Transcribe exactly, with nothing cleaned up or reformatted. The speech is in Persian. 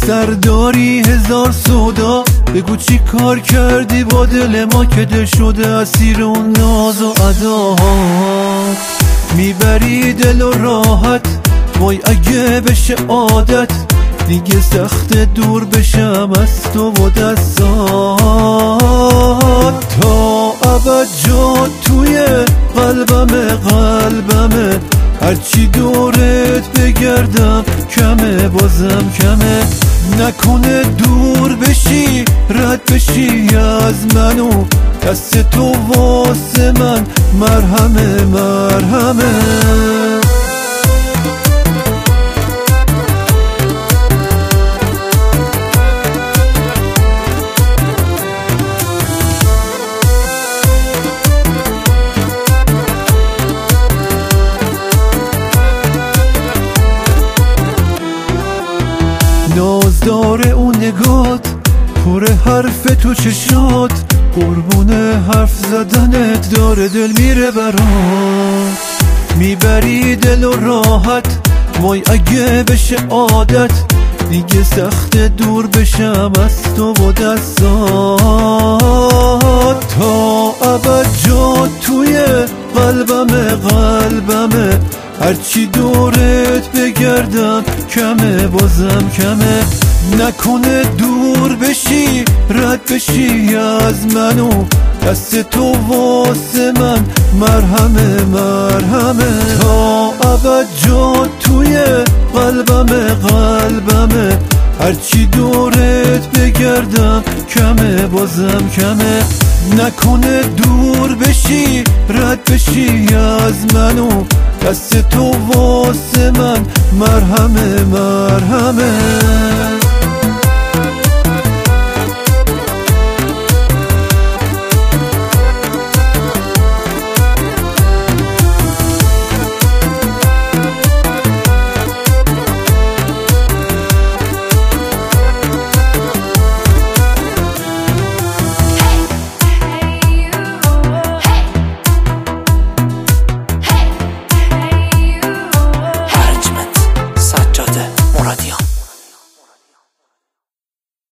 سرداری هزار سودا، بگو چی کار کردی با دل ما که دل شده اسیر اون ناز و اداهات. میبری دل و راحت، وای اگه بشه عادت دیگه سخت دور بشم از تو و دستات. تا ابد جا توی قلبمه قلبمه، هرچی دورت بگردم کمه بازم کمه. نکنه دور بشی رد بشی از منو، دست تو واسه من مرهمه مرهمه. نازدار اون نگات، پر حرف تو چشات، قربون حرف زدنت داره دل میره برات. میبری دل و راحت، وای اگه بشه عادت دیگه سخت دور بشم از تو و دستات. تا ابد جا توی قلبمه قلبمه، هرچی دورت بگردم کمه بازم کمه. نکنه دور بشی رد بشی از منو، دست تو واسه من مرهمه مرهمه. تا ابد جا توی قلبمه قلبمه، هرچی دورت بگردم کمه بازم کمه. نکنه دور بشی رد بشی از منو، دست تو واسه من مرهمه مرهمه.